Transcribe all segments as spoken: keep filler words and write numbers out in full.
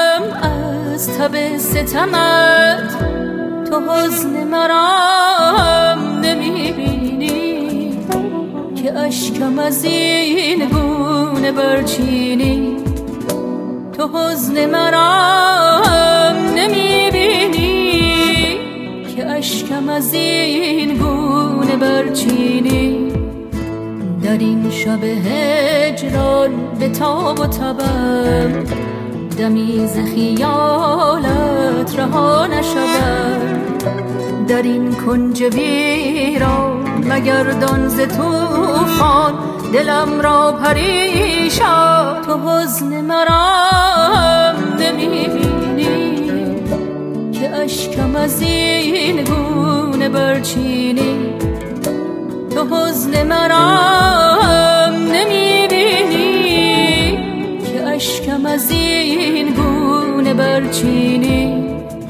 شرمم از تب ستمت، تو حزن مرام نمیبینی که اشکم از این گونه برچینی. تو حزن مرام نمیبینی که اشکم از این گونه برچینی. در این شب هجران به تاب و تبم، دمی ز خیالت رها نشوم. در این کنج ویران مگردان ز طوفان، دلم را پریشان. تو حزن مرام نمیبینی که اشکم از این گونه برچینی. تو حزن مرام نمیبینی که اشکم از این گونه برچینی.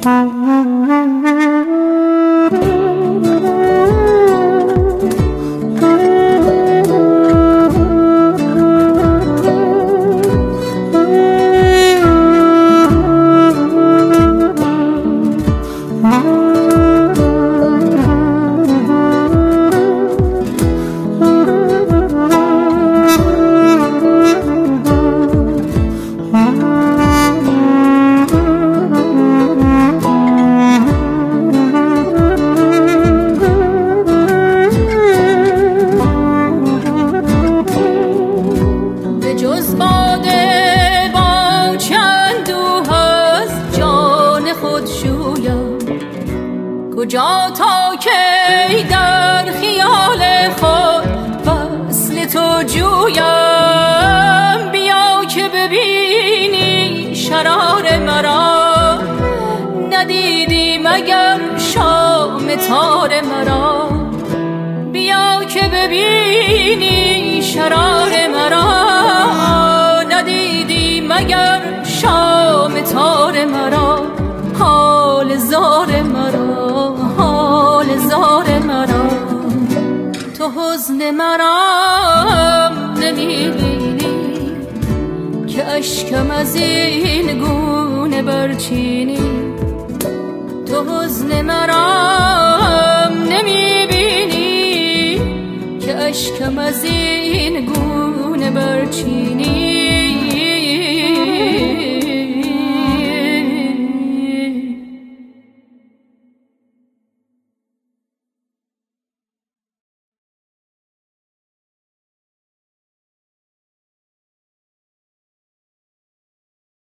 کجا تا کی در خیال خود وصل تو جویم؟ بیا که ببینی شرار مرا، ندیدی مگر شام تار مرا. بیا که ببینی شرار مرا، ندیدی مگر شام تار مرا. حال زار مرا، حال زار مرا. تو حزن مرام نمیبینی که اشکم از این گونه برچینی. تو حزن مرام نمیبینی که اشکم از این گونه برچینی.